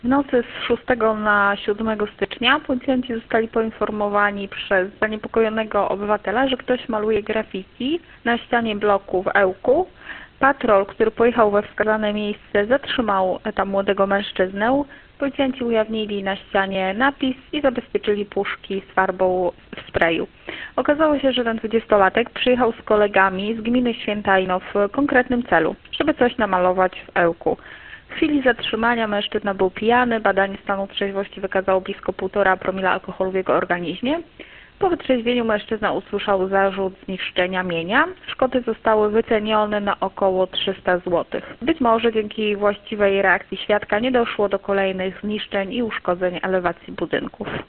W nocy z 6 na 7 stycznia policjanci zostali poinformowani przez zaniepokojonego obywatela, że ktoś maluje graffiti na ścianie bloku w Ełku. Patrol, który pojechał we wskazane miejsce, zatrzymał tam młodego mężczyznę. Policjanci ujawnili na ścianie napis i zabezpieczyli puszki z farbą w sprayu. Okazało się, że ten 20-latek przyjechał z kolegami z gminy Świętajno w konkretnym celu, żeby coś namalować w Ełku. W chwili zatrzymania mężczyzna był pijany, badanie stanu trzeźwości wykazało blisko 1,5 promila alkoholu w jego organizmie. Po wytrzeźwieniu mężczyzna usłyszał zarzut zniszczenia mienia. Szkody zostały wycenione na około 300 zł. Być może dzięki właściwej reakcji świadka nie doszło do kolejnych zniszczeń i uszkodzeń elewacji budynków.